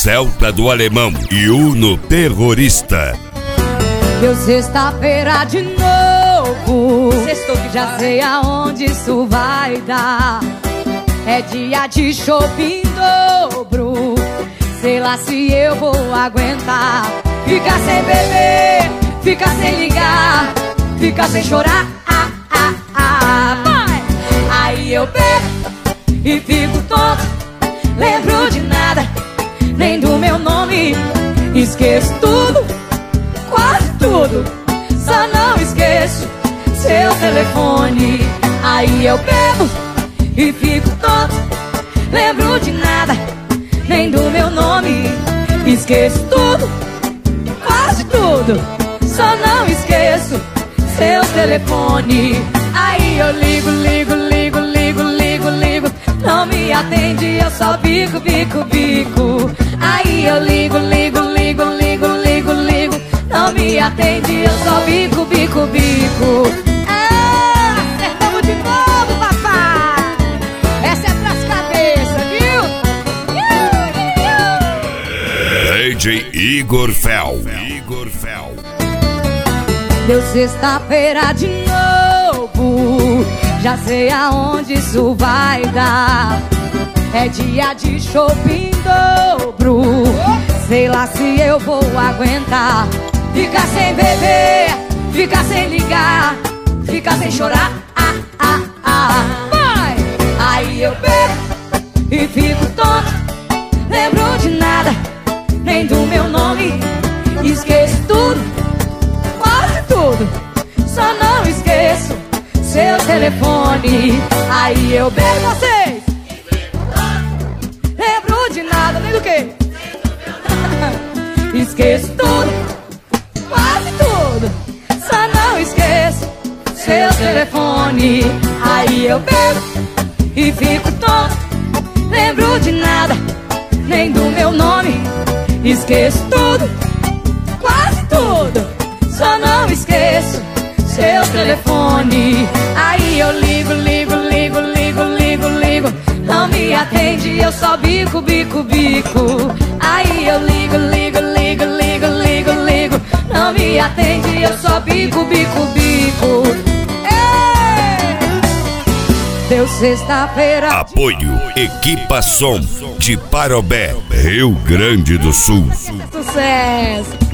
Celta do Alemão e Uno Terrorista. Deu sexta-feira de novo. Sextou que já sei aonde isso vai dar. É dia de shopping em dobro. Sei lá se eu vou aguentar. Ficar sem beber, ficar sem ligar, ficar sem chorar. Vai! Aí eu bebo e fico tonto. Lembro de nada, nem do meu nome. Esqueço tudo, quase tudo. Só não esqueço seu telefone. Aí eu bebo e fico tonto. Lembro de nada, nem do meu nome. Esqueço tudo, quase tudo. Só não esqueço seu telefone. Aí eu ligo, ligo, ligo, ligo, ligo, ligo. Não me atende, eu só bico, bico, bico. Aí eu ligo, ligo, ligo, ligo, ligo, ligo. Não me atende, eu só bico, bico, bico. Acertamos de novo, papai. Essa é pras cabeças, viu? DJ Igor Fel. Igor Fel. Deu sexta-feira de novo. Já sei aonde isso vai dar. É dia de shopping em dobro. Sei lá se eu vou aguentar. Ficar sem beber, ficar sem ligar, ficar sem chorar. Vai! Aí eu bebo e fico tonto. Lembro de nada, nem do meu nome. Esqueço tudo, quase tudo. Só não esqueço seu telefone. Aí eu bebo vocês. Lembro de nada, nem do que? Esqueço tudo, quase tudo. Só não esqueço seu telefone. Aí eu bebo e fico tonto. Lembro de nada, nem do meu nome. Esqueço tudo, quase tudo. Só não esqueço seu telefone. Aí eu ligo, ligo, ligo, ligo, ligo, ligo. Não me atende, eu só bico, bico, bico. Aí eu ligo, ligo, ligo, ligo, ligo, ligo. Não me atende, eu só bico, bico, bico. Ei! Deu sexta-feira. Apoio Equipa Som de Parobé, Rio Grande do Sul. Sucesso!